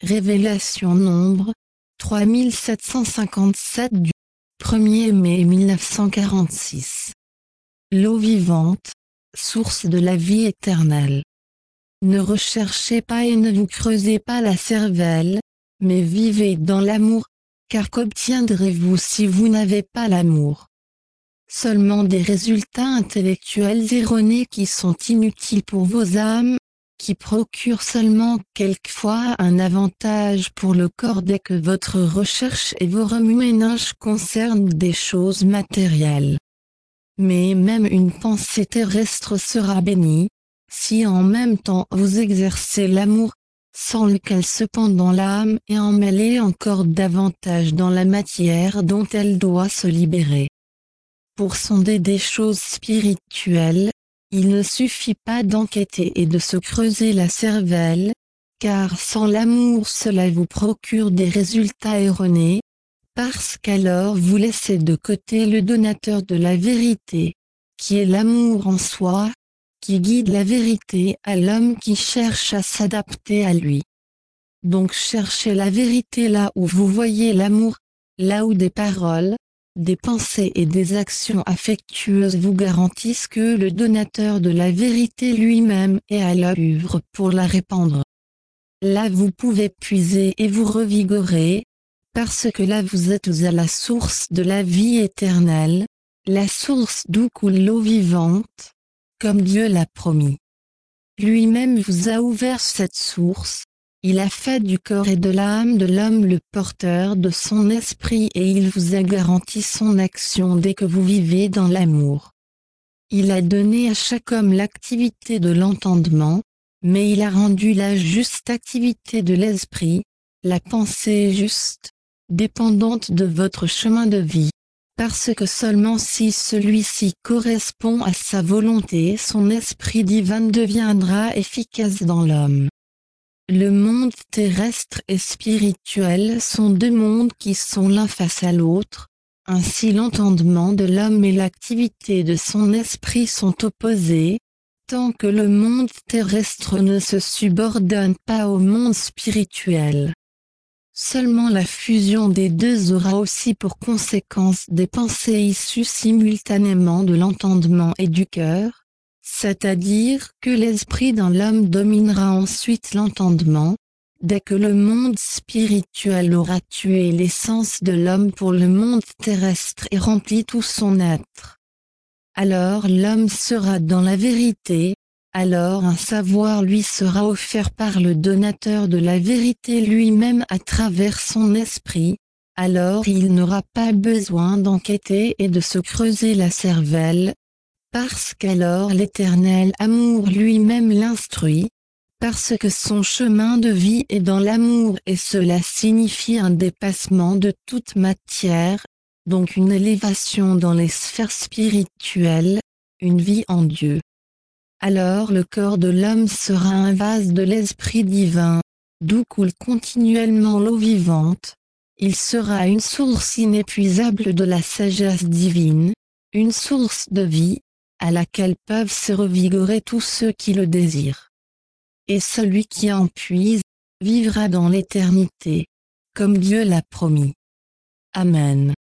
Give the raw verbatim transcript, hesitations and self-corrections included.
Révélation Nombre, trois mille sept cent cinquante-sept du premier mai mille neuf cent quarante-six. L'eau vivante, source de la vie éternelle. Ne recherchez pas et ne vous creusez pas la cervelle, mais vivez dans l'amour, car qu'obtiendrez-vous si vous n'avez pas l'amour? Seulement des résultats intellectuels erronés qui sont inutiles pour vos âmes, qui procurent seulement quelquefois un avantage pour le corps dès que votre recherche et vos remue-ménages concernent des choses matérielles. Mais même une pensée terrestre sera bénie, si en même temps vous exercez l'amour, sans lequel cependant l'âme est emmêlée encore davantage dans la matière dont elle doit se libérer. Pour sonder des choses spirituelles, il ne suffit pas d'enquêter et de se creuser la cervelle, car sans l'amour cela vous procure des résultats erronés, parce qu'alors vous laissez de côté le donateur de la vérité, qui est l'amour en soi, qui guide la vérité à l'homme qui cherche à s'adapter à lui. Donc cherchez la vérité là où vous voyez l'amour, là où des paroles, des pensées et des actions affectueuses vous garantissent que le donateur de la vérité lui-même est à l'œuvre pour la répandre. Là vous pouvez puiser et vous revigorer, parce que là vous êtes à la source de la vie éternelle, la source d'où coule l'eau vivante, comme Dieu l'a promis. Lui-même vous a ouvert cette source. Il a fait du corps et de l'âme de l'homme le porteur de son esprit et il vous a garanti son action dès que vous vivez dans l'amour. Il a donné à chaque homme l'activité de l'entendement, mais il a rendu la juste activité de l'esprit, la pensée juste, dépendante de votre chemin de vie, parce que seulement si celui-ci correspond à sa volonté, son esprit divin deviendra efficace dans l'homme. Le monde terrestre et spirituel sont deux mondes qui sont l'un face à l'autre, ainsi l'entendement de l'homme et l'activité de son esprit sont opposés, tant que le monde terrestre ne se subordonne pas au monde spirituel. Seulement la fusion des deux aura aussi pour conséquence des pensées issues simultanément de l'entendement et du cœur, c'est-à-dire que l'esprit dans l'homme dominera ensuite l'entendement, dès que le monde spirituel aura tué l'essence de l'homme pour le monde terrestre et rempli tout son être. Alors l'homme sera dans la vérité, alors un savoir lui sera offert par le donateur de la vérité lui-même à travers son esprit, alors il n'aura pas besoin d'enquêter et de se creuser la cervelle, parce qu'alors l'éternel amour lui-même l'instruit, parce que son chemin de vie est dans l'amour et cela signifie un dépassement de toute matière, donc une élévation dans les sphères spirituelles, une vie en Dieu. Alors le corps de l'homme sera un vase de l'Esprit divin, d'où coule continuellement l'eau vivante, il sera une source inépuisable de la sagesse divine, une source de vie, à laquelle peuvent se revigorer tous ceux qui le désirent. Et celui qui en puise, vivra dans l'éternité, comme Dieu l'a promis. Amen.